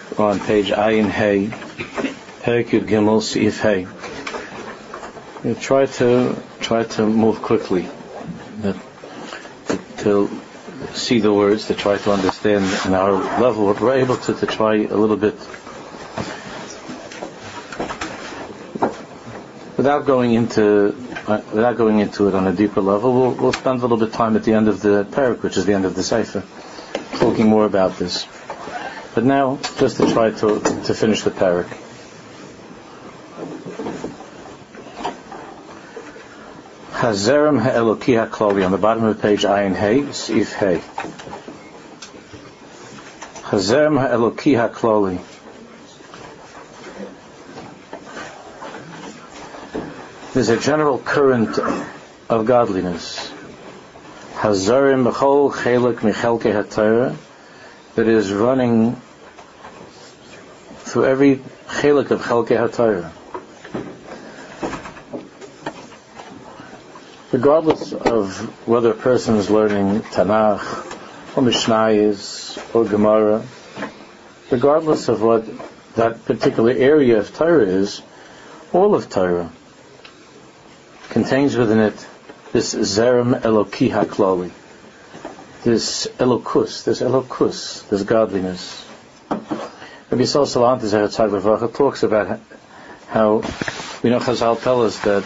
on page Ayin Hey, Perek Yud Gimel Seif Hey. You try to move quickly, to see the words, to try to understand on our level. We're able to try a little bit without going into it on a deeper level. We'll spend a little bit of time at the end of the parak, which is the end of the sefer, talking more about this. But now, just to try to finish the parak. Hazerem ha'eloki ha'klali, on the bottom of the page, Ayin Hey, Seif Hey. Hazerem ha'eloki ha'klali. There's a general current of godliness. Hazerem b'chol chelik michelkei ha'Torah, that is running through every chelik of chelkei ha'Torah. Regardless of whether a person is learning Tanakh or Mishnayos or Gemara, regardless of what that particular area of Torah is, all of Torah contains within it this Zerem Eloki HaKlali, this Elokus, this godliness. Rabbi Yisrael Salant talks about how, we know Chazal tell us that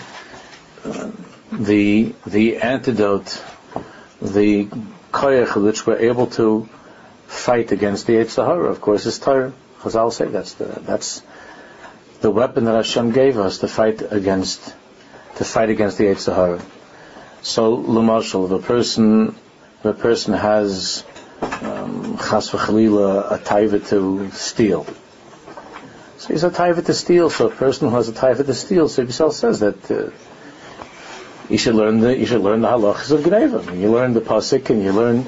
the antidote, the koyach which we're able to fight against the Yetzer Hara, of course, is Torah. Chazal say that's the weapon that Hashem gave us to fight against the Yetzer Hara. So, l'mashal, if a person has chas v'chalila, a taiva to steal. So he's a taiva to steal. So a person who has a taiva to steal, so Yisrael says that you should learn the halachas of Gneva. You learn the pasuk, and you learn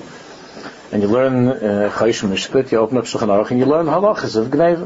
Chaysh Mishpat. You open up Shulchan Aruch and you learn halachas of Gneva,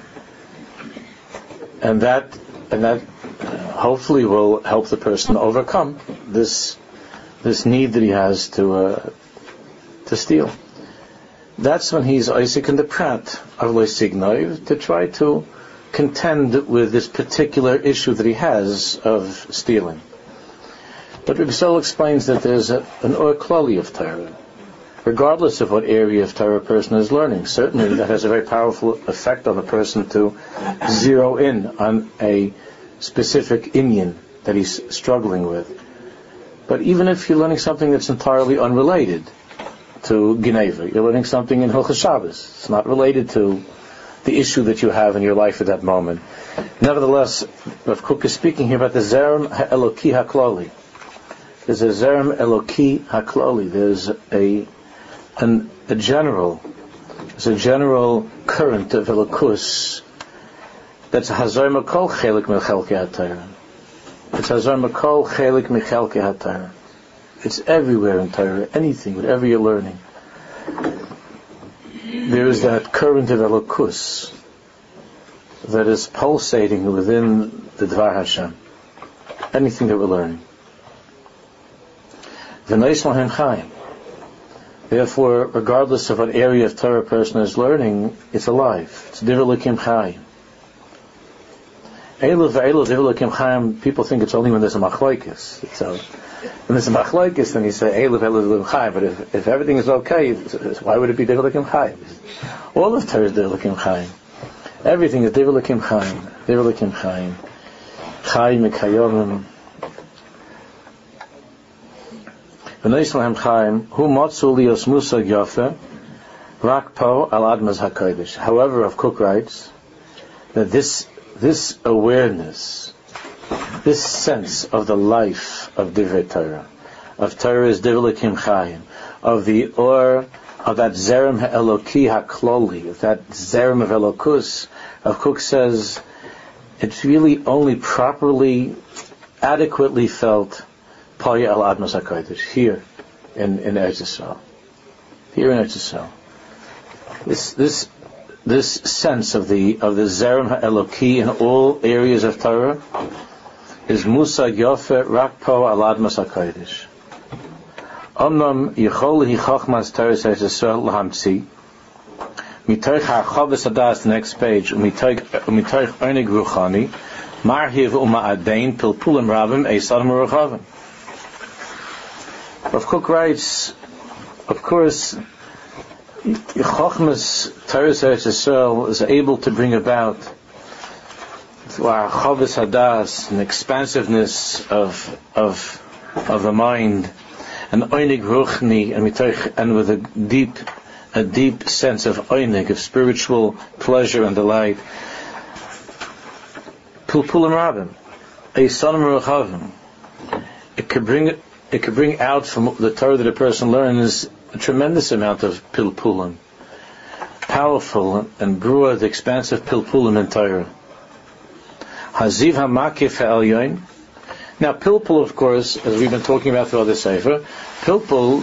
and that hopefully will help the person overcome this need that he has to steal. That's when he's Isaac in the prat of Leisignov, to try to contend with this particular issue that he has of stealing. But Rabbi Yisrael explains that there's an or klali of Torah, regardless of what area of Torah a person is learning. Certainly that has a very powerful effect on a person to zero in on a specific inyan that he's struggling with. But even if you're learning something that's entirely unrelated to Gineva, you're learning something in Hilchos Shabbos, it's not related to the issue that you have in your life at that moment. Nevertheless, Rav Kook is speaking here about the Zerem Eloki HaKlali. There's a Zerem Eloki HaKlali. There's a general current of Elokus that's Hazar Makol Chelik Michelkei HaTorah. It's Hazar Makol Chelik Michelkei HaTorah. It's everywhere in Torah, anything, whatever you're learning. There is that current of Elokus that is pulsating within the Dvar Hashem. Anything that we're learning. Therefore, regardless of what area of Torah a person is learning, it's alive. It's Divrei Elokim Chayim. People think it's only when there's a machlokes. When there's a machlokes, then you say Eiluv Elokim Chayim. But if everything is okay, why would it be Divrei Elokim Chayim? All of Torah is Divrei Elokim Chayim. Everything is Divrei Elokim Chayim. Divrei Elokim Chayim. Chayim Mekayomim. V'noislam Chaim, hu matzu lios musag yafe, rak po al admas hakodesh. However, Rav Kook writes that this awareness, this sense of the life of Divrei Torah, of Torah is Divrei Elokim Chaim, of the or of that Zerem Eloki HaKloli, of that Zerem of Elokus, Rav Kook says it's really only properly, adequately felt Paya al Admas HaKodesh, here in Eretz Yisrael. Here in Eretz Yisrael. This sense of the Zerem HaEloki in all areas of Torah is Musag Yofer Rakpo al Admas HaKodesh. Omnam Yechol Hi Chachmas Torah Eretz Yisrael Lahamtzi mitoich ha'chavas hadas, the next page, mitoich onig ruchani, marhiv uma'adein pilpulim rabim eisadim urachavim. Rav Kook writes, of course, Chochmas Torah's Eretz Yisrael is able to bring about through our Chavas Hadas, an expansiveness of the mind, an Oinig Ruchni, and with a deep sense of Oinig, of spiritual pleasure and delight. Pilpulim Rabim, Eisadim Rechavim. It could bring out from the Torah that a person learns a tremendous amount of pilpulim, powerful and broad, expansive pilpulim in Torah. Haziv hamakif ha'elyon. Now, pilpul, of course, as we've been talking about throughout the Sefer, pilpul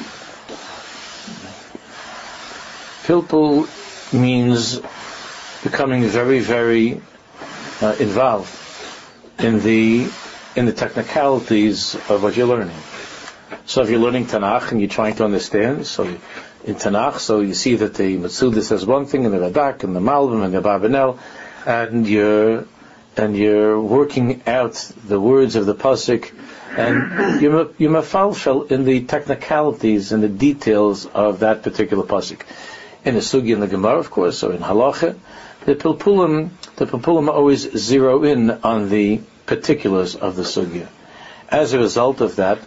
means becoming very, very involved in the technicalities of what you're learning. So if you're learning Tanakh and you're trying to understand, so in Tanakh, so you see that the Matsuda says one thing, and the Radak, and the Malbim, and the Barbanel, and you're working out the words of the pasuk, and you're mafalfel in the technicalities and the details of that particular pasuk. In the Sugi and the Gemara, of course, or in Halacha, the Pilpulim always zero in on the particulars of the Sugya. As a result of that,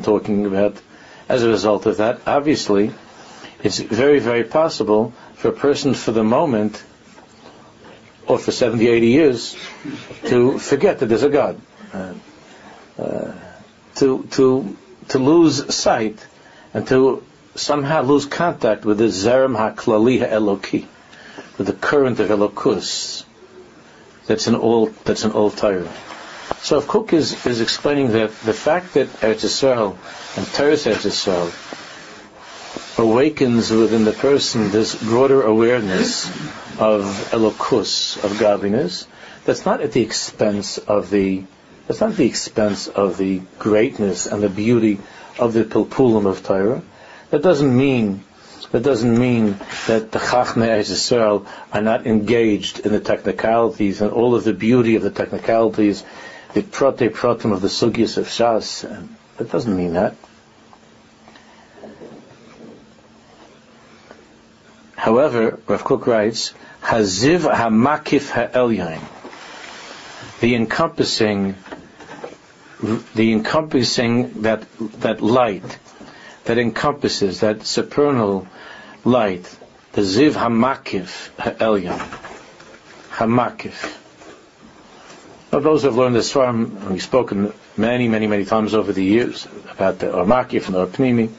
obviously, it's very, very possible for a person for the moment, or for 70, 80 years, to forget that there's a God. To lose sight, and to somehow lose contact with the Zerem HaKlali HaEloki, with the current of Elokus, that's an old Torah. So if Kook is explaining that the fact that Eretz Yisrael and Torah's Eretz Yisrael awakens within the person this broader awareness of Elokus, of godliness, that's not at the expense of the greatness and the beauty of the Pilpulim of Torah. That doesn't mean that the Chachmei Eretz Yisrael are not engaged in the technicalities and all of the beauty of the technicalities, the protim of the sugyas of Shas. That doesn't mean that. However, Rav Kook writes, Haziv hamakif ha'elyon, the encompassing that light, that encompasses that supernal light, the ziv hamakif ha'elyon, hamakif. Now, those who have learned this from, we've spoken many, many, many times over the years about the Or Makif and the Or Pnimi.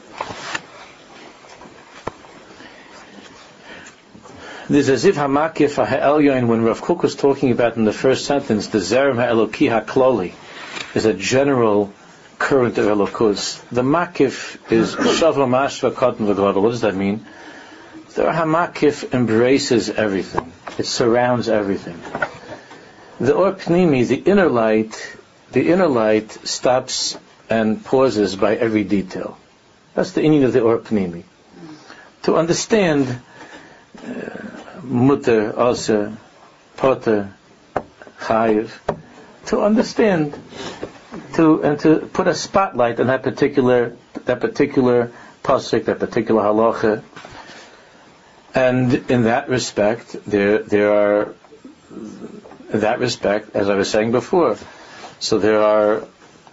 There's a Ziv HaMakif HaElyon when Rav Kook was talking about in the first sentence, the Zerem HaEloki HaKloli is a general current of Elokus. The Makif is Shavla Mashva Katan V'Gadol. What does that mean? The HaMakif embraces everything. It surrounds everything. The Or Pnimi, the inner light stops and pauses by every detail. That's the inyan of the Or Pnimi. To understand Mutter, Asa, Potter, Chayiv, to understand, to put a spotlight on that particular pasuk, that particular halacha, and in that respect, there are. In that respect, as I was saying before, so there are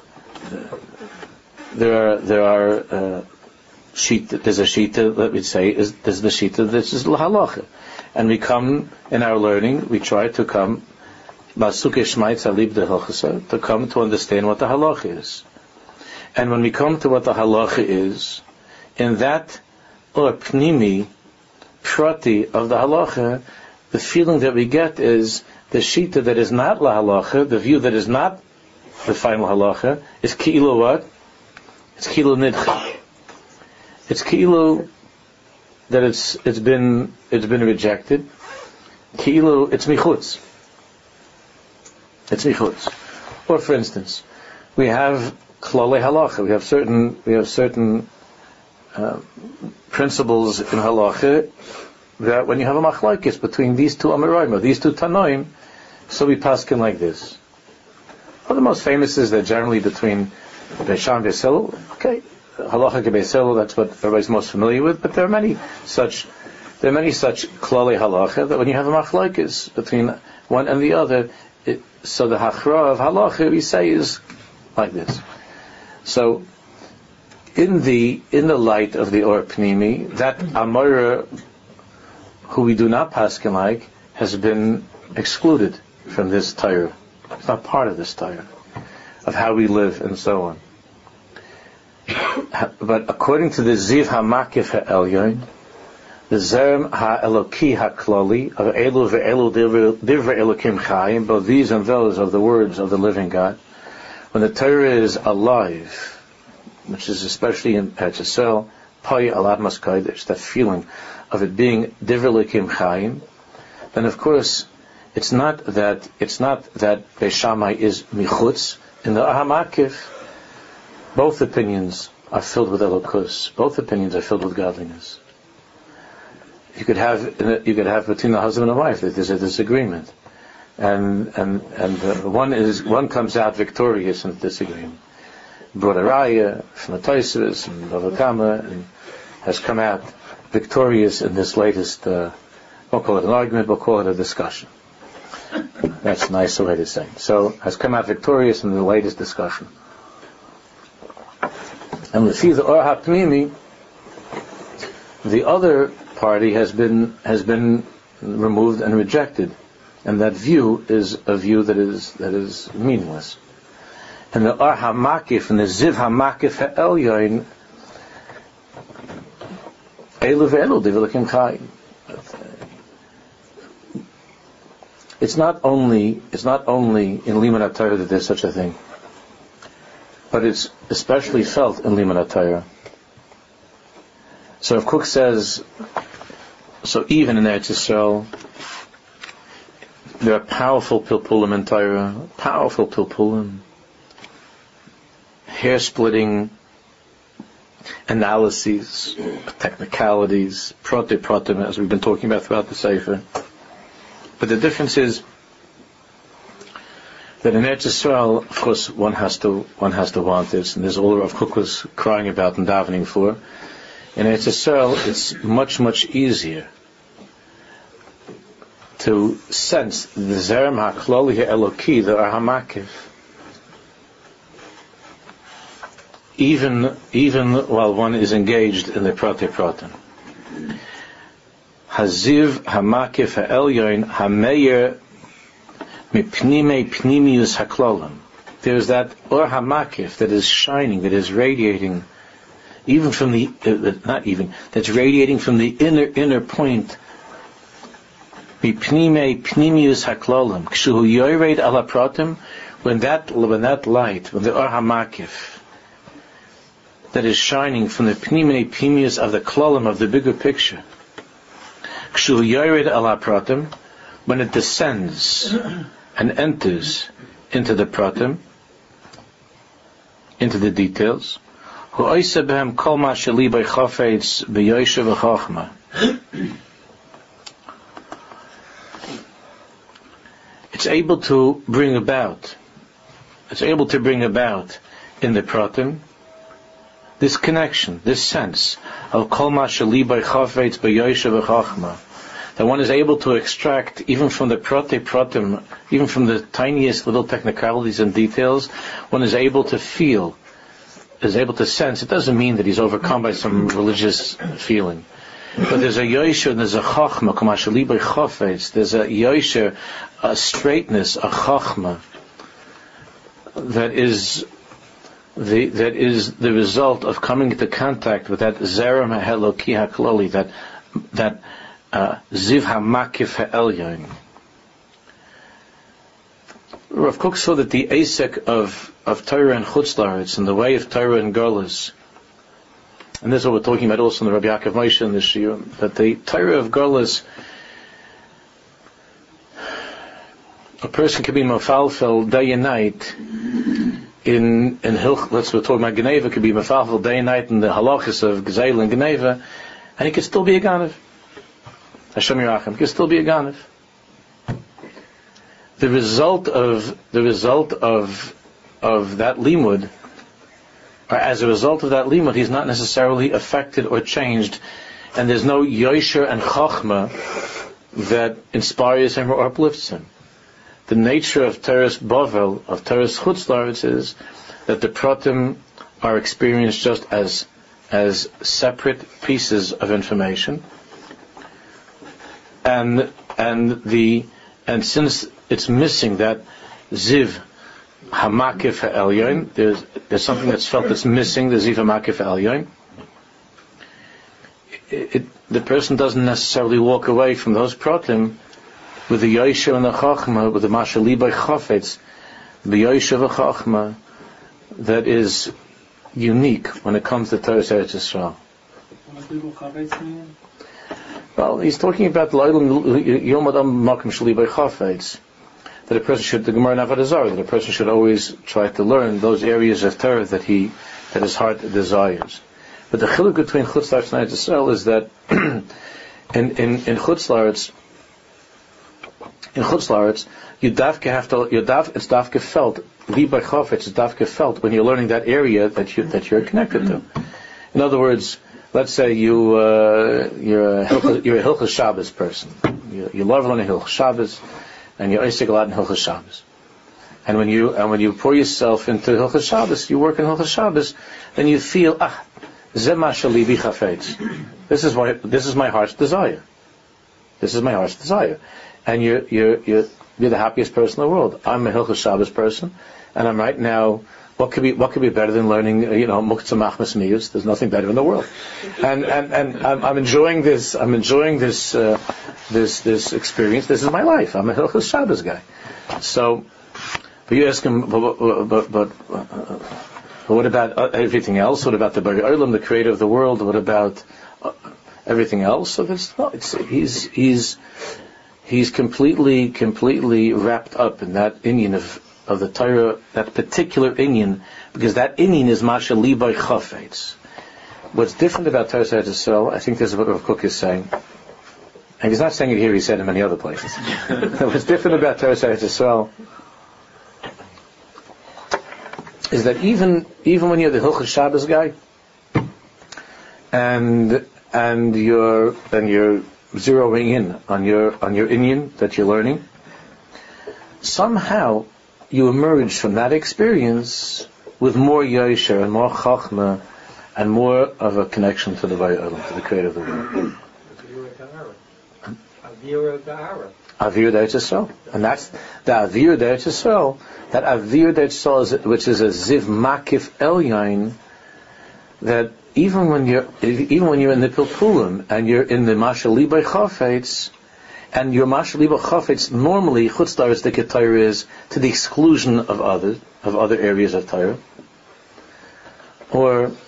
there's a shita that we say is the shita that is halacha, and we come in our learning, we try to come to come to understand what the halacha is, and when we come to what the halacha is, in that or pnimi prati of the halacha, the feeling that we get is the shita that is not la halacha, the view that is not the final halacha, is ki'ilu what? It's ki'ilu nidcha. It's ki'ilu that it's been rejected. Ki'ilu, it's michutz. It's michutz. Or for instance, we have klalei halacha. We have certain principles in halacha that when you have a machlokes between these two Amoraim, or these two Tanoim, so we paskin like this. Well, the most famous is that generally between Beishan and Beis Hillel, okay, halacha ke Beis Hillel, that's what everybody's most familiar with, but there are many such klali halacha that when you have a machlokes between one and the other, so the hachra of halacha we say is like this. So in the light of the Or Pnimi, that Amora who we do not paskin like has been excluded from this Torah. It's not part of this Torah of how we live and so on. But according to the Ziv HaMakif HaElyon, the Zerem HaEloki HaKlali of Elu ve'elu Divrei Elokim Chayim, both these and those of the words of the living God, when the Torah is alive, which is especially in Eretz Yisrael, Pai Al Admas Kodesh, that feeling of it being Divrei Elokim Chayim, then of course it's not that Beis Shammai is michutz. In the Ahamakif, both opinions are filled with elokus. Both opinions are filled with godliness. You could have between the husband and wife that there's a disagreement, and one comes out victorious in the disagreement. Brought a raya from the Tosfos and Bava Kama, and has come out victorious in this latest. We'll call it an argument. We'll call it a discussion. That's a nicer way to say it. So, has come out victorious in the latest discussion. And we see the Or HaPnimi, the other party has been removed and rejected, and that view is a view that is meaningless. And the Or HaMakif and the Ziv HaMakif HaElyon, Elu ve'elu Divrei Elokim Chayim. It's not only in Limud HaTorah that there's such a thing, but it's especially felt in Limud HaTorah. So if Kook says, so even in Eretz Yisrael, there are powerful pilpulim in Torah, powerful pilpulim, hair-splitting analyses, technicalities, prote-protem, as we've been talking about throughout the Sefer. But the difference is that in Eretz Yisrael, of course, one has to want this, and there's all Rav Kook was crying about and davening for. In Eretz Yisrael, it's much, much easier to sense the Zerem HaKlali HaEloki, the Or HaMakif, even while one is engaged in the prote-protem. Haziv HaMakif HaElyon HaMeir Mipnimei Pnimius HaKlolim. There's that Or HaMakif that is shining, that is radiating, even from the that's radiating from the inner point. Mipnimei Pnimius HaKlolim. Kshuhu Yored Ala Protim, when that light, when the Or HaMakif that is shining from the Pnimei Pnimius of the Klolim, of the bigger picture. Kshu Yored Ala Pratim, when it descends and enters into the Pratim, into the details, Hu Oisa Behem Kol Ma Sheli Bei Chafetz B'Yoshe V'Chachma. It's able to bring about in the Pratim this connection, this sense of Kol Ma Sheli Bei Chafetz B'Yoshe V'Chachma, that one is able to extract even from the prote-protem, even from the tiniest little technicalities and details, one is able to feel, is able to sense. It doesn't mean that he's overcome by some religious feeling. But there's a yosher and there's a chachma, Kol Ma Sheli Bei Chafetz, there's a yosher, a straightness, a chachma, that is the result of coming into contact with that Zerem HaEloki HaKlali, that Ziv HaMakif HaElyon. Rav Kook saw that the asek of Torah and Chutz La'aretz, and the way of Torah and Golus, and this is what we're talking about also in the Rabbi Yaakov Moshe in this year, that the Torah of Golus, a person can be mafalfel day and night in Hilch, we're talking about Geneva, could be mafalfel day and night in the halachas of Gezel and Geneva, and he could still be a Ganav. Hashem Yerachem, you can still be a Ganav. The result of that limud, or as a result of that limud, he's not necessarily affected or changed, and there's no yosher and chachma that inspires him or uplifts him. The nature of Teres Bavel, of Teres Chutz La'aretz, is that the pratim are experienced just as separate pieces of information, and since it's missing that ziv hamakif ha'elyon, there's something that's felt that's missing, the ziv hamakif ha'elyon. The person doesn't necessarily walk away from those pratim with the yosher and the chachma, with the mashal libay chafetz, the yosher and chachma that is unique when it comes to Torah Eretz Yisrael. Well, he's talking about Yom Adam Makom Shali by Chafetz, that a person should, the Gemara in Avodah Zarah, that a person should always try to learn those areas of Torah that his heart desires. But the chiluk between Chutz La'aretz and Eretz Yisrael is that in Chutz La'aretz, it's dafke felt, Libay Chafetz is dafke felt when you're learning that area that you're connected to. In other words, let's say you're a Hilchos Shabbos person. You love learning Hilchos Shabbos, and you're Eisig a lot in Hilchos Shabbos. And when you pour yourself into Hilchos Shabbos, you work in Hilchos Shabbos, then you feel Zeh ma shali bi chafetz. This is my heart's desire. This is my heart's desire, and you're the happiest person in the world. I'm a Hilchos Shabbos person, and I'm right now. What could be better than learning, Muktzah Machmas Miyus? There's nothing better in the world, and I'm enjoying this. I'm enjoying this experience. This is my life. I'm a Hilchos Shabbos guy. So, but you ask him, but what about everything else? What about the Bari Olam, the creator of the world? What about everything else? So he's completely wrapped up in that inyan of the Torah, that particular inyan, because that inyan is Masha Libay Chafetz. What's different about Torah Eretz Yisrael, I think this is what Rav Kook is saying, and he's not saying it here, he said it in many other places. What's different about Torah Eretz Yisrael is that even when you're the Hilchos Shabbos guy, and you're zeroing in on your inyan that you're learning, somehow you emerge from that experience with more yosher and more chachma and more of a connection to the Bari Olam, to the creator of the world. Avir D'Eretz Yisrael. And that's the Avir D'Eretz Yisrael. That Avir D'Eretz Yisrael, which is a Ziv Makif Elyon, that even when you're in the Pilpulim and you're in the Mashal Libay Chafetz, and your Mashal Libay Chafetz, normally Chutz La'aretz the Torah is to the exclusion of other areas of Torah. Or,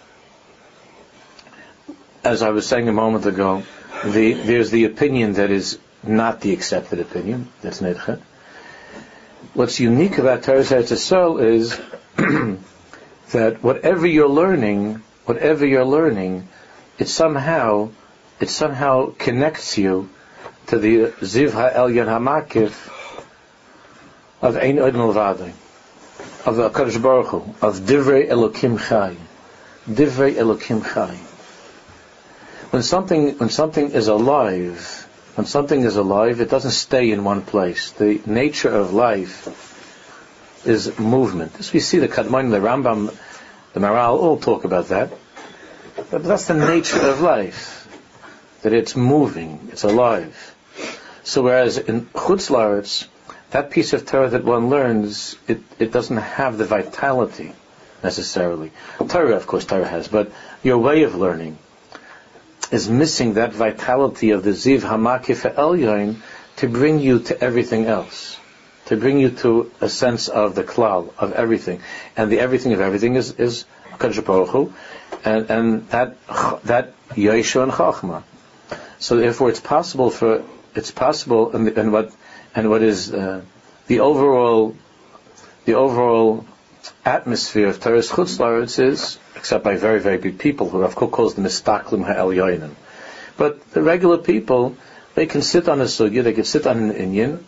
as I was saying a moment ago, there's the opinion that is not the accepted opinion, that's Nedcha. What's unique about Torah Eretz Yisrael is that whatever you're learning, it somehow connects you to the Ziv HaElyon HaMakif of Ein Od Milvado, of the HaKadosh Baruch Hu, of Divrei Elokim Chai. Divrei Elokim Chai. When something is alive, it doesn't stay in one place. The nature of life is movement. As we see the Kadmon, the Rambam, the Maral all talk about that. But that's the nature of life, that it's moving, it's alive. So whereas in Chutz La'aretz, that piece of Torah that one learns, it doesn't have the vitality necessarily. Torah, of course, Torah has, but your way of learning is missing that vitality of the Ziv Hamakif Elyon to bring you to everything else, to bring you to a sense of the klal of everything, and the everything of everything is HaKadosh Baruch Hu, and that Yosher and Chachma. So therefore, it's possible, and what is the overall atmosphere of Torah's Chutz La'aretz is, except by very, very big people who Rav Kook calls the Mistaklim HaElyonim. But the regular people, They can sit on a sugya, they can sit on an inyan,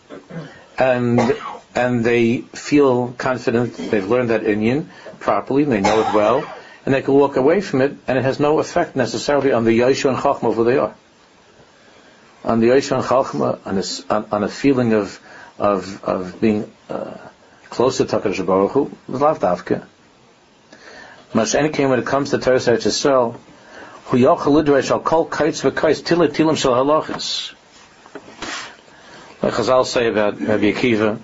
and they feel confident, they've learned that inyan properly, and they know it well, and they can walk away from it, and it has no effect necessarily on the Yoshu and Chachma of who they are. On the Yoshu and Chachma, on a feeling of being closer to HaKadosh Baruch Hu, Lav Davka. Mashen when it comes to Torah Eretz Yisrael, Hu Yochel Lidrei Shal Kol Kaitz V'Kaitz Tile Tilim Shal Halachas. Like Chazal say about Rabbi Akiva,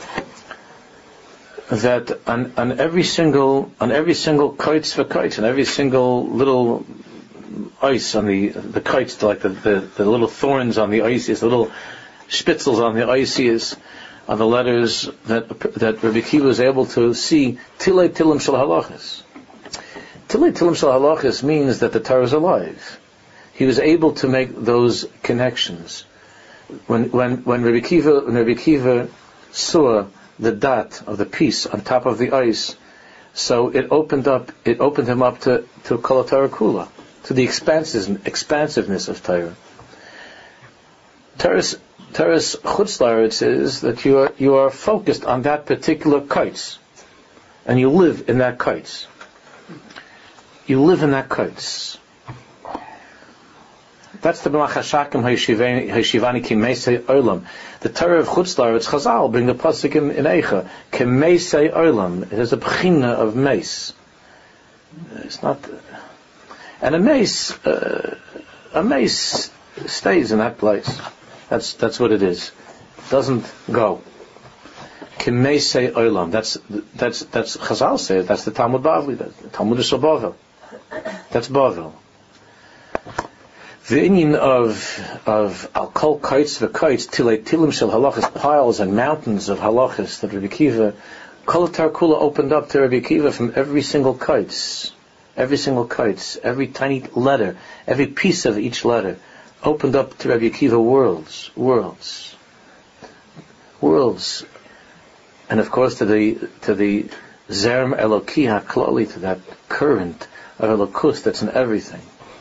that on every single Kaitz V'Kaitz, on every single little ice on the kites, like the little thorns on the ice, the little spitzels on the ice are the letters that Rabbi Akiva was able to see. Tilei Tilim Shal Halachas. Tilei Tilim Shal Halachas means that the Torah is alive. He was able to make those connections. When Rabbi Akiva saw the dot of the piece on top of the ice, so it opened him up to Kol Torah Kula, to the expansiveness of Torah. Torah's Chutz La'aretz is that you are focused on that particular kites, and you live in that kites. You live in that kites. That's the B'mach HaShakim HaYeshivani Ki Meisei Olam. The Torah of Chutz La'aretz, Chazal bring the pasuk in Eicha, Ki Meisei Olam. It is a b'china of meis. It's not, and a mace stays in that place. That's what it is. It doesn't go. Ki Meisei Olam. That's Chazal says. That's the Talmud Bavli. That's the Talmud of Bavel. That's Bavel. The inyan of Al Kol Kaitz V'Kaitz Tilei Tilim Shel Halachas, piles and mountains of halachas that Rabbi Akiva, Kol Torah Kula opened up to Rabbi Akiva from every single kites, every tiny letter, every piece of each letter, opened up to Rabbi Akiva worlds, and of course to the Zerem Eloki HaKlali, to that current of Elokus that's in everything.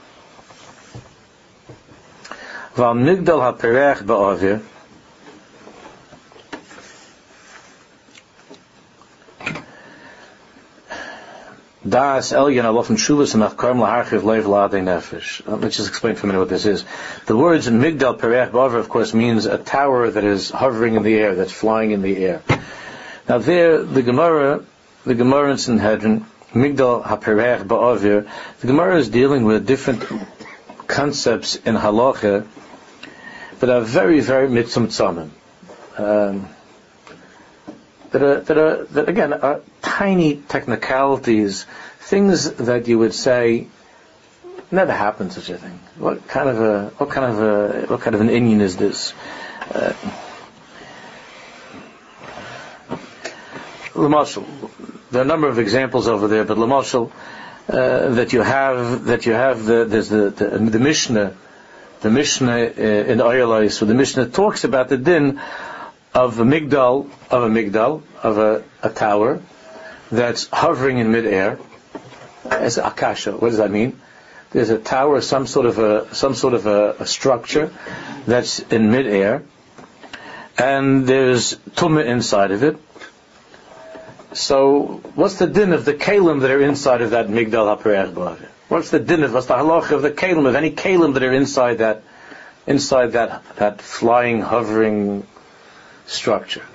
Val Migdal HaPerech Ba'avir, Das Elyon Alofen Shuvas and Achkarm Laharchiv Leiv Ladei Nefesh. Let's just explain for a minute what this is. The words in Migdal Perech Ba'avir, of course, means a tower that is hovering in the air, that's flying in the air. Now there, the Gemara in Sanhedrin, Migdal HaPerech Ba'avir, the Gemara is dealing with different concepts in halacha that are very, very mitzumtzamim. That again are tiny technicalities, things that you would say never happened such a thing. What kind of an inyan is this? L'mashal, there are a number of examples over there, but l'mashal that you have the Mishnah. The Mishnah in Ayalais, where the Mishnah talks about the din of a migdal, of a tower that's hovering in midair as akasha. What does that mean? There's a tower, some sort of a structure that's in midair, and there's tumah inside of it. So, what's the din of the kalim that are inside of that migdal haperech ba'avir? What's the halacha of the kalim, of any kalim that are inside that flying, hovering structure?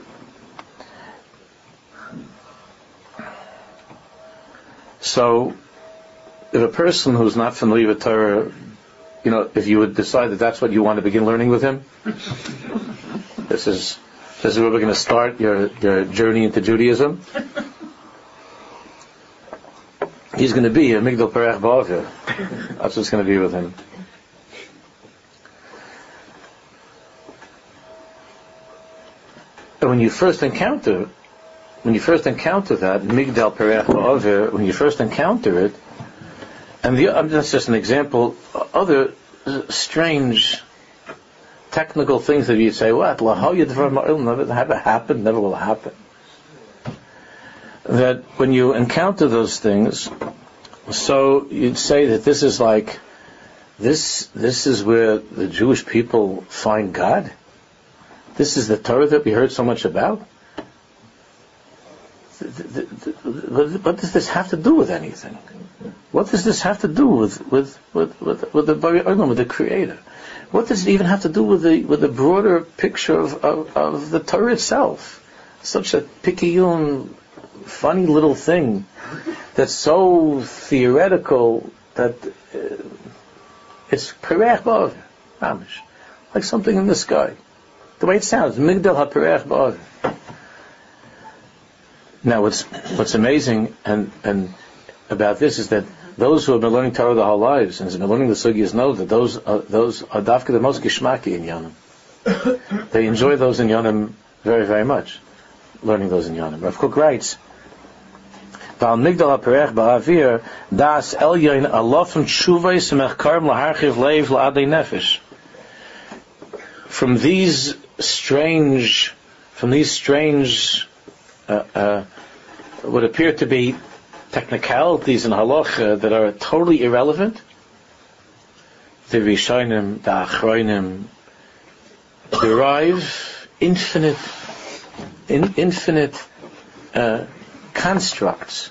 So, if a person who's not familiar with Torah, if you would decide that that's what you want to begin learning with him, this is where we're going to start your journey into Judaism. He's going to be a Migdal Perech Ba'avir. That's what's going to be with him. And when you first encounter that Migdal Perech Ba'avir, when you first encounter it, and that's just an example, other strange technical things that you'd say, what? Never happened, never will happen. That when you encounter those things, so you'd say that this is like This is where the Jewish people find God. This is the Torah that we heard so much about. What does this have to do with anything? What does this have to do with the Bari Olam, with the Creator? What does it even have to do with the broader picture of the Torah itself? Such a picayune, funny little thing that's so theoretical that it's perech ba'av, mamish, like something in the sky. The way it sounds, migdal ha-perech ba'av. Now, what's amazing and about this is that those who have been learning Torah their whole lives and have been learning the sugiyas know that those are dafka the most gishmaki in Yonim. They enjoy those in Yonim very, very much, learning those in Yonim. Rav Kook writes, Val migdal ha-perech ba'avir das elyon alofim tshuvais mechkarim laharchiv leiv la'adei nefesh. From these strange what appear to be technicalities in halacha that are totally irrelevant, the Rishonim, the Achronim derive infinite constructs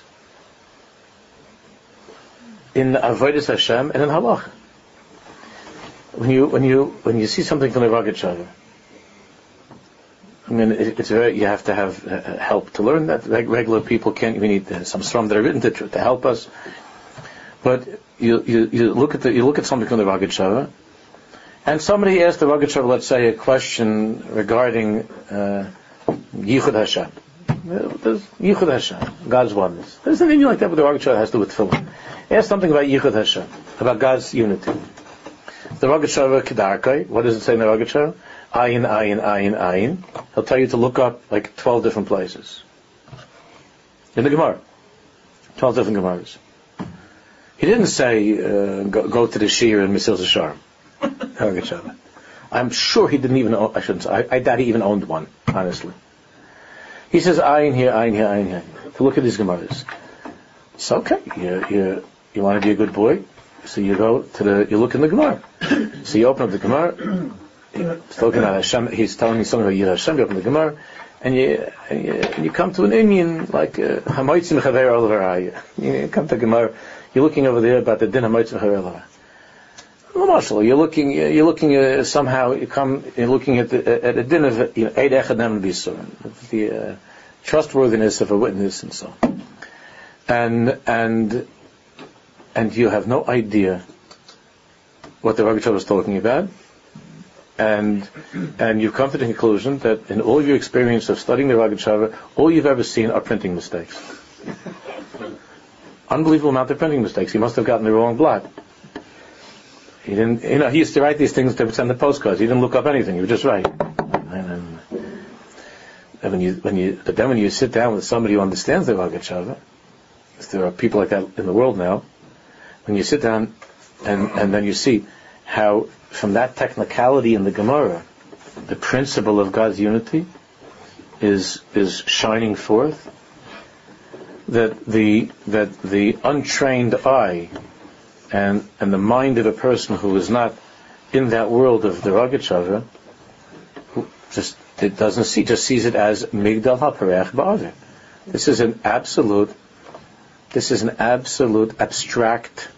in avodas Hashem and in halacha. When you see something from the Rogatchover, I mean, it's very. You have to have help to learn that. Regular people can't. We need some strum that are written to help us. But you look at something from the Rogatchover, and somebody asked the Rogatchover, let's say, a question regarding Yichud Hashem. Yichud Hashem, God's oneness. There's anything like that with the Rogatchover has to do with tefillah. Ask something about Yichud Hashem, about God's unity. The Rogatchover Kedarkai. What does it say in the Rogatchover? Ayin, ayin, ayin, ayin. He'll tell you to look up like 12 different places. In the Gemara. 12 different Gemaras. He didn't say, go to the Shir and Mesil Zesharim. I'm sure he didn't even own, I shouldn't say, I doubt he even owned one, honestly. He says, ayin here, ayin here, ayin here. To look at these Gemaras. It's okay. You want to be a good boy? So you go you look in the Gemara. So you open up the Gemara. He's looking at Hashem. He's telling you something about Yirah Hashem. You open the Gemara, and you come to an Indian like Hamoitzim Chaver Olavaraya. You come to Gemara. You're looking over there about the din Hamoitzim Chaver Olavaraya. Well, you're looking somehow. You're looking at a din of Eid Echad Neman B'Yisur, the trustworthiness of a witness and so on. And you have no idea what the Rogatchover is talking about. And you've come to the conclusion that in all your experience of studying the Rogatchover, all you've ever seen are printing mistakes. Unbelievable amount of printing mistakes. He must have gotten the wrong blot. He didn't, he used to write these things to send the postcards. He didn't look up anything. He would just write. And when you sit down with somebody who understands the Rogatchover, because there are people like that in the world now, when you sit down and then you see how from that technicality in the Gemara, the principle of God's unity is shining forth, that the untrained eye and the mind of a person who is not in that world of the Rogatchover, just sees it as Migdal HaPerech Ba'avir. This is an absolute abstract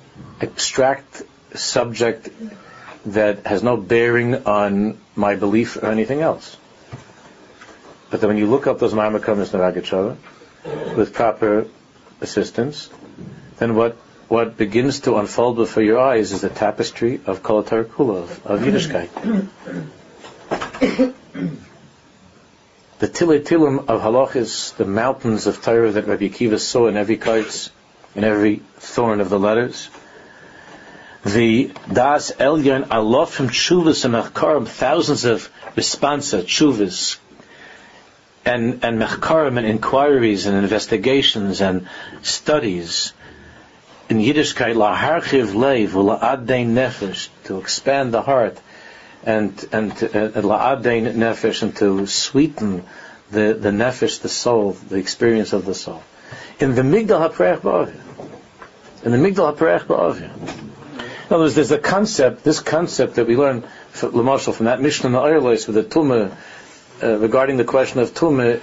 subject that has no bearing on my belief or anything else. But then when you look up those Ma'amakom in the Rogatchover with proper assistance, then what begins to unfold before your eyes is the tapestry of Kol HaTorah Kula, of Yiddishkeit. The Tilei Tilim of Halachis, the mountains of Torah that Rabbi Akiva saw in every kites, in every thorn of the letters. The Das Elyon Alofim Tshuvas and Mechkarim, thousands of responsa, Tshuvas, and Mechkarim and inquiries and investigations and studies in Yiddishkeit, Laharchiv Leiv, La'adei Nefesh, to expand the heart, and La'adei Nefesh, and to sweeten the Nefesh, the soul, the experience of the soul. In the Migdal HaPerech Ba'avir. other words, there's this concept that we learn, L'Mashal, from that Mishnah in the Ayerlois with the Tumah, regarding the question of Tumah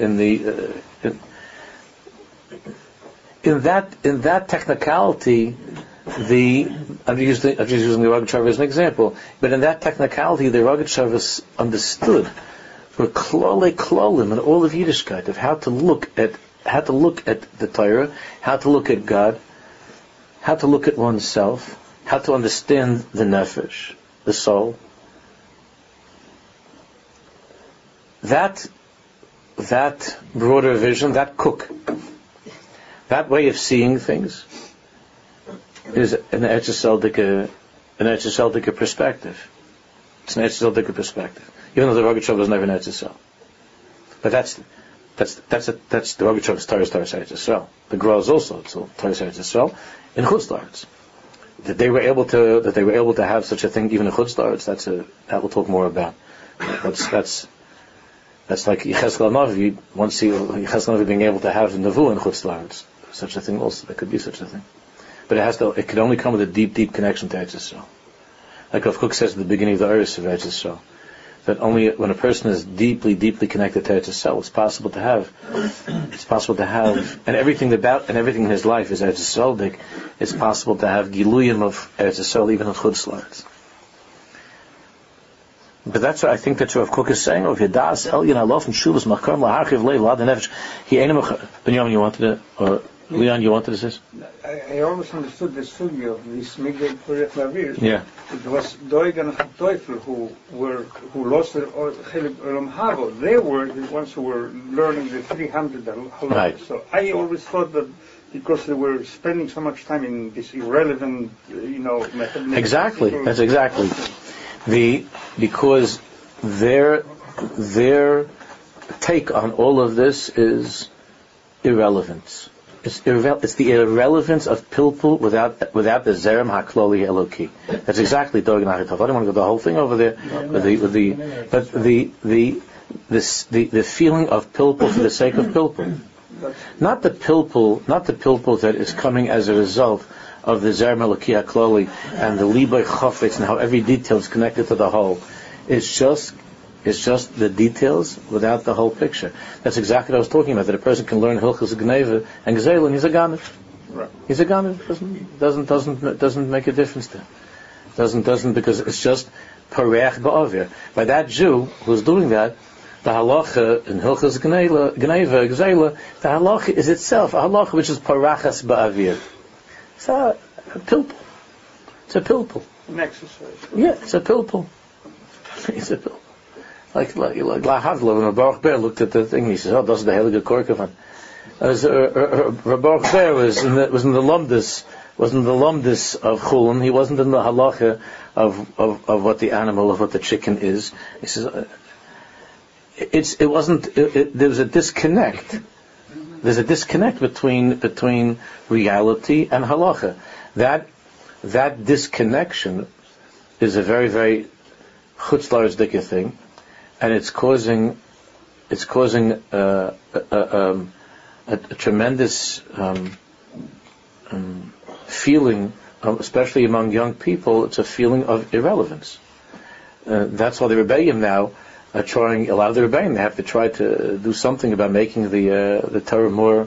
in that technicality, I'm just using the Rogatchover as an example, but in that technicality, the Rogatchover understood for klolim and all of Yiddishkeit of how to look at the Torah, how to look at God, how to look at oneself, how to understand the nefesh, the soul. That broader vision, that cook, that way of seeing things is an Eretz Yisrael perspective. It's an Eretz Yisrael perspective. Even though the Rogatchover was never an Eretz Yisrael. But that's the Rogatchover's Torah Eretz Yisrael. The Gra is also Torah Eretz Yisrael in Chutz La'aretz. That they were able to have such a thing even in Chutz La'aretz, that we'll talk more about. That's like Yechezkel Navi. Once Yechezkel Navi being able to have Nevuah in Chutz La'aretz, such a thing also. There could be such a thing, but it could only come with a deep connection to Eretz Yisrael. Like Rav Kook says at the beginning of the Oris of Eretz Yisrael, that only when a person is deeply connected to Eretz Yisrael, it's possible to have, and everything in his life is Eretz Yisrael. It's possible to have Giluyim of Eretz Yisrael even in Chutz La'aretz. But that's what I think that Rav Kook is saying. Of Yadas Elyon Alof and Shuvas Machkam Lahachiv Lei Lad Nefesh. He Einam Benjamin, you wanted to, or Leon, you wanted to say? I always understood the study of this Miguel Puret Lavir. Yeah. It was Doig and Teufel who lost their Chelib Olam Haba. They were the ones who were learning the 300 halachos. Right. So I always thought that because they were spending so much time in this irrelevant, method. Exactly. That's exactly. Because their take on all of this is irrelevance. It's the irrelevance of pilpul without the zerem hakloli eloki. That's exactly Doeg Nachitov. I don't want to go the whole thing over there, but the feeling of pilpul for the sake of pilpul, not the pilpul that is coming as a result of the zerem eloki hakloli and the libay chofetz and how every detail is connected to the whole. It's just the details without the whole picture. That's exactly what I was talking about. That a person can learn Hilchos Gneva and Gzeila, and he's a Ganav. Right. He's a Ganav. Doesn't make a difference to him. Doesn't because it's just Pareach Ba'avir. By that Jew who's doing that, the halacha in Hilchos Gneva, Gzeila, the halacha is itself a halacha which is Parachas Ba'avir. It's a pilpul. It's a pilpul. An exercise. Yeah, it's a pilpul. It's a pilpul. Like Lahavla, when Baruch Ber looked at the thing, he says, "Oh, das ist the Heilige Korkovan." Baruch Ber was in the lumdus of Chulin. He wasn't in the halacha of what the animal, of what the chicken is. He says, there was a disconnect. There's a disconnect between reality and halacha. That disconnection is a very, very chutz la'aretz thing. And it's causing a tremendous feeling, especially among young people. It's a feeling of irrelevance. That's why the Rebbeim now are trying. A lot of the Rebbeim, they have to try to do something about making the Torah more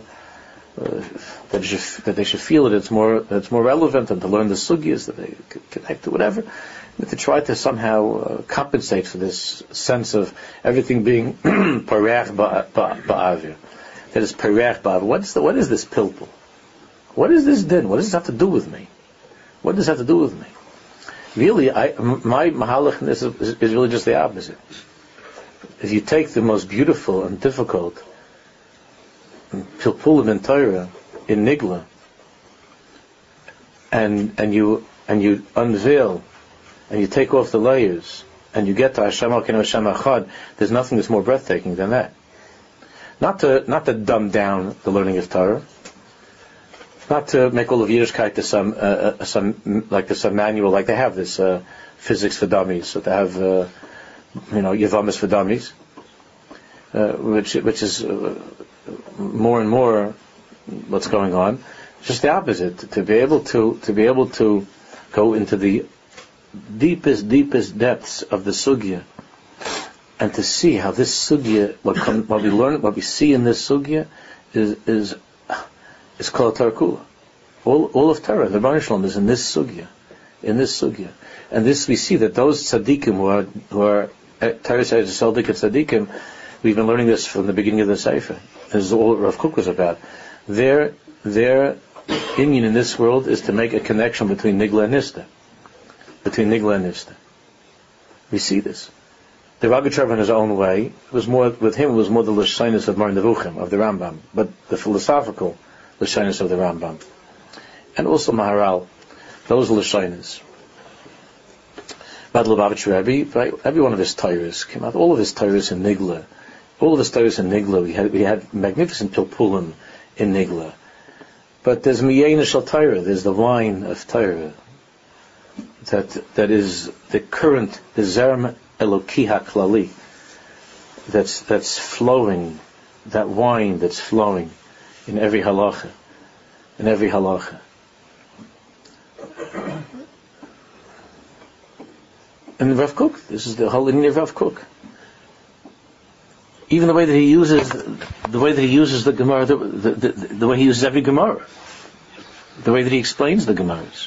that they should feel that it's more relevant, and to learn the sugyas that they connect to whatever. To try to somehow compensate for this sense of everything being pareach ba'avir. That is pareach ba'avir. What is this pilpul? What is this din? What does this have to do with me? What does this have to do with me? Really, my mahalach in this is really just the opposite. If you take the most beautiful and difficult pilpulim in Torah, in Nigla, and you unveil, and you take off the layers, and you get to Hashem Elokeinu Hashem Echad, there's nothing that's more breathtaking than that. Not to dumb down the learning of Torah, not to make all of Yiddishkeit to some manual, like they have this physics for dummies, so they have Yavamis for dummies, which is more and more what's going on. Just the opposite. To be able to go into the deepest depths of the sugya, and to see how this sugya, what we learn, what we see in this sugya, is called Tarkula. All of Torah, the Rebbeinu Shalom, is in this sugya, and this we see that those tzaddikim who are Torah Tzaddik and tzaddikim, we've been learning this from the beginning of the Sefer. This is all Rav Kook was about. Their union in this world is to make a connection between Nigla and Nista. We see this. The Rogatchover in his own way, was more the Lashonos of Mar Nevuchim, of the Rambam, but the philosophical Lashonos of the Rambam. And also Maharal, those Lashonos. Bad Lubavitch Rebbe, every one of his Torahs came out, all of his Torahs in Nigla. We had magnificent Pilpulim in Nigla. But there's Miyena Shal Torah, there's the wine of Torah. That is the current, the Zerm Eloki HaKlali, that's flowing, that wine that's flowing in every halacha. And Rav Kook, this is the whole lineage of Rav Kook. Even the way that he uses the Gemara, the way he uses every Gemara, the way that he explains the Gemaras.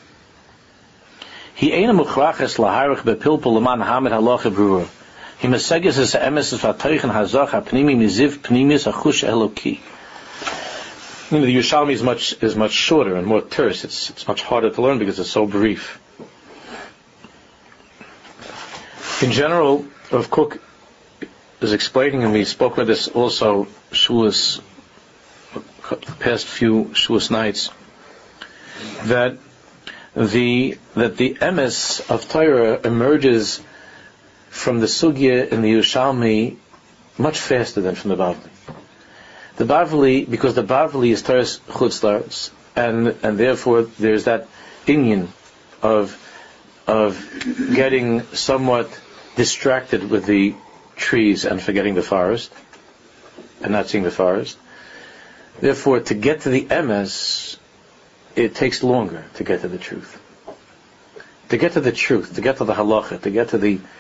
He ain't a muchrachas laharich bepilpul leman hamed halacha brura. He meseges es emes v'atoichen hazach hapnimi miziv pnimis achush eloki. The Yerushalmi is much shorter and more terse. It's much harder to learn because it's so brief. In general, Rav Kook is explaining, and we spoke about this also Shuas, past few Shuas nights, that the emes of Torah emerges from the sugya in the Yerushalmi much faster than from the Bavli. The Bavli, because the Bavli is Torah's chutzlars, and therefore there's that inyan of getting somewhat distracted with the trees and forgetting the forest, and not seeing the forest. Therefore, to get to the emes, it takes longer to get to the truth. To get to the truth, to get to the halacha, to get to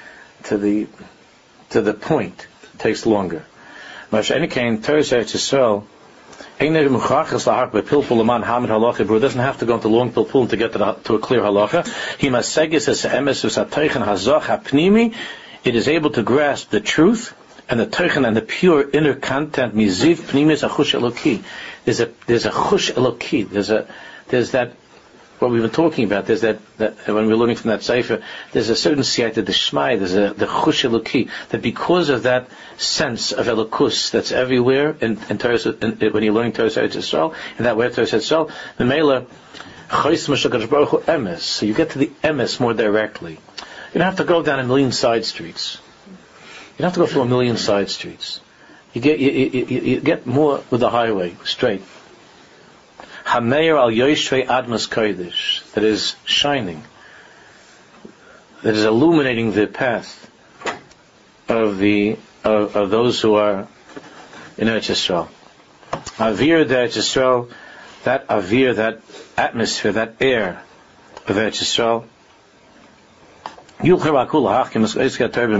the point, it takes longer. It doesn't have to go into long pilpul to get to a clear halacha. It is able to grasp the truth and the teichen and the pure inner content. Miziv pnimis achush eloki. There's a chush eloki. There's that. What we've been talking about. There's that when we're learning from that sefer. There's a certain siyata d'shmai. There's the chush eloki. That because of that sense of elokus that's everywhere in Torah, when you're learning Torah Yisrael, in that way of Torah Yisrael, the mela chayis mashakadosh baruch hu emes. So you get to the emes more directly. You don't have to go down a million side streets. You don't have to go through a million side streets. You get more with the highway, straight. Hameir al yoshvei admas kodesh, that is shining, that is illuminating the path of those who are in Eretz Yisrael. Avir d'Eretz Yisrael, that avir, that atmosphere, that air of Eretz Yisrael. That's what it means, the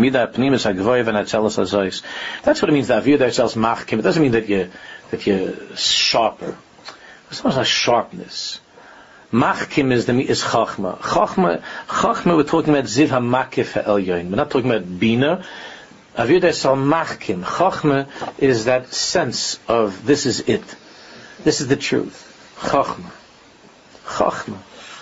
avir d'Eretz Yisrael's machkim. It doesn't mean that you're sharper. It's not a sharpness. Machkim is chachma. Chachma, we're talking about ziv hamakif ha'elyon. We're not talking about bina. Avir d'Eretz machkim. Chachma is that sense of this is it. This is the truth. Chachma. Chachma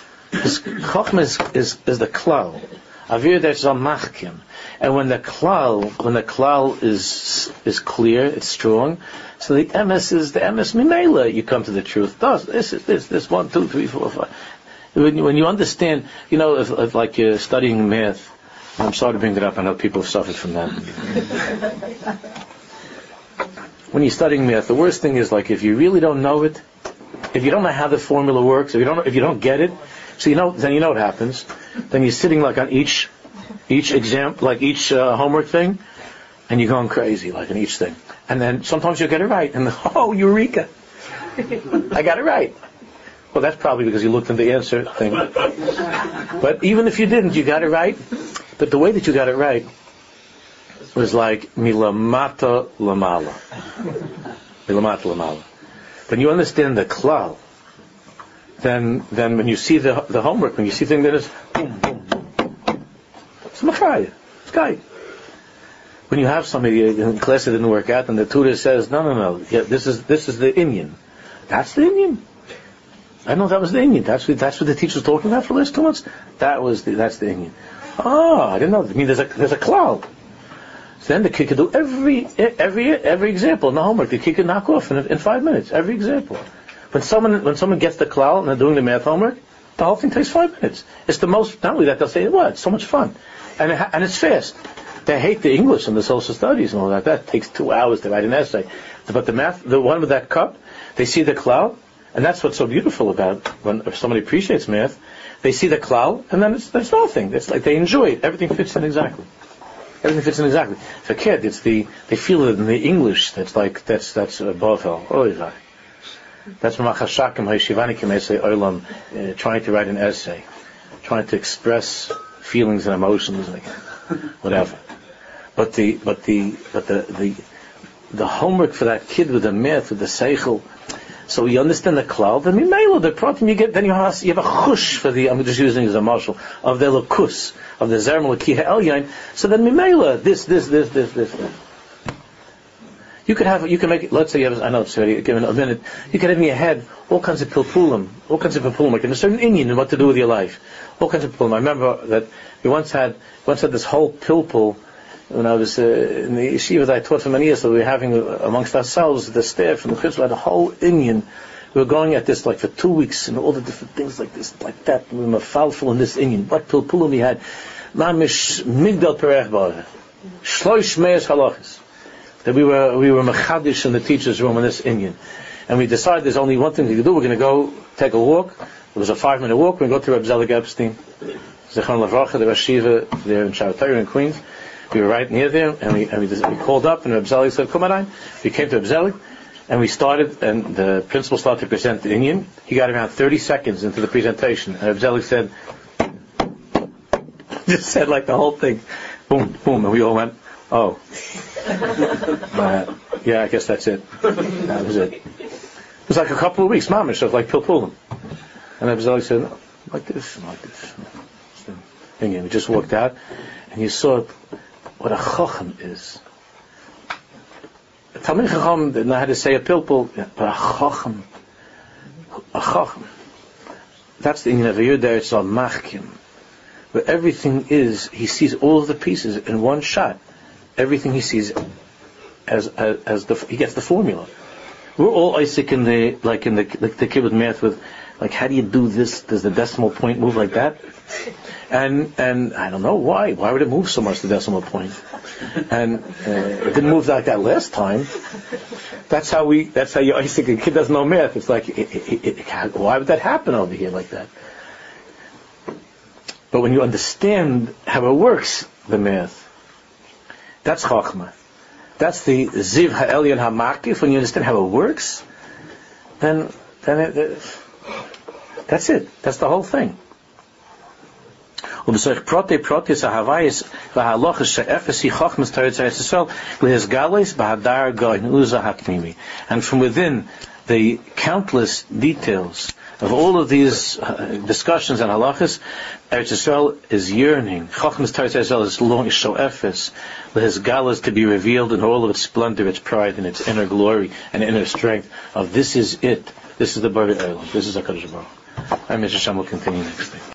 is the klal. Avir d'Eretz machkim. And when the klal is clear, it's strong. So the emes is the emes mimela. You come to the truth. This 1, 2, 3, 4, 5. When you understand, if like you're studying math, I'm sorry to bring that up. I know people have suffered from that. When you're studying math, the worst thing is like if you really don't know it, if you don't know how the formula works, if you don't get it, then you know what happens. Then you're sitting like on each exam, like each homework thing, and you're going crazy like on each thing. And then sometimes you'll get it right, and eureka! I got it right. Well, that's probably because you looked in the answer thing. But even if you didn't, you got it right. But the way that you got it right was like milamata lamala. Milamata lamala. When you understand the klal, then when you see the homework, when you see things that is boom, boom, boom, it's machaya. It's guy. When you have somebody in class that didn't work out, and the tutor says, no, yeah, this is the Indian. That's the Indian. I know that was the Indian. That's what the teacher was talking about for the last 2 months. That's the Indian. Oh, I didn't know. I mean, there's a cloud. So then the kid could do every example in the homework. The kid could knock off in 5 minutes. Every example. When someone gets the cloud and they're doing the math homework, the whole thing takes 5 minutes. It's the most. Not only that, they'll say, "What? It's so much fun," and it's fast. They hate the English and the social studies and all that. That takes 2 hours to write an essay. But the math, the one with that cup, they see the cloud. And that's what's so beautiful about if somebody appreciates math, they see the klal, and then there's nothing. It's like they enjoy it. Everything fits in exactly. Everything fits in exactly. For a kid, they feel it in the English. That's above all. Oh, that's Machashakim Hayshivanikim Essay Olam, trying to write an essay, trying to express feelings and emotions, like whatever. But the homework for that kid with the math, with the seichel. So you understand the cloud, then the problem you get, then you have a chush for the, I'm just using it as a marshal, of the lakus, of the zerm lakiha elyain. So then mimela, this. You can make, let's say you have, I know it's already given a minute, you can have in your head all kinds of pilpulim, like in a certain Indian and what to do with your life. All kinds of pilpulim. I remember that we once had this whole pilpul. When I was in the yeshiva that I taught for many years, so we were having amongst ourselves, the staff and the kids, we had a whole Indian. We were going at this like for 2 weeks and all the different things like this, like that. We were falful in this Indian. What pilpulim we had? Mamish migdal perech bar, shloish meis halachas. That we were mechadish in the teacher's room in this Indian, and we decided there's only one thing we could do. We're going to go take a walk. It was a 5-minute walk. We're going to go to Reb Zelig Epstein, Zechron Lavracha, the Rashiva there in Sharatayr in Queens. We were right near there, and we called up, and Reb Zelig said, "Come on." We came to Reb Zelig, and we started, and the principal started to present the Indian. He got around 30 seconds into the presentation, and Reb Zelig said, just said like the whole thing, boom, boom, and we all went, "Oh, yeah, I guess that's it." That was it. It was like a couple of weeks, mamish, of like pilpulim. And Reb Zelig said, like this. And we just walked out, and you saw what a chacham is. A Talmid Chacham didn't know how to say a pilpul, but a chacham. That's the Indian of Yud Eretz al Machkim, where everything is. He sees all of the pieces in one shot. Everything he sees he gets the formula. We're all Isaac in the kid with math with, like, how do you do this? Does the decimal point move like that? And I don't know why. Why would it move so much, the decimal point? And it didn't move like that last time. That's how you Isaac, a kid doesn't know math. It's like, why would that happen over here like that? But when you understand how it works, the math, that's Chachma. That's the Ziv Ha'elyon HaMakif. When you understand how it works, then that's it. That's the whole thing. And from within the countless details of all of these discussions and halachas, Eretz Yisrael is yearning. Chachmas Teretz Yisrael is longing sho'efes, his galas to be revealed in all of its splendor, its pride, and its inner glory and inner strength. Of this is it. This is the Bari Olam. This is HaKadosh Baruch Hu. And Mr. Shem will continue next thing.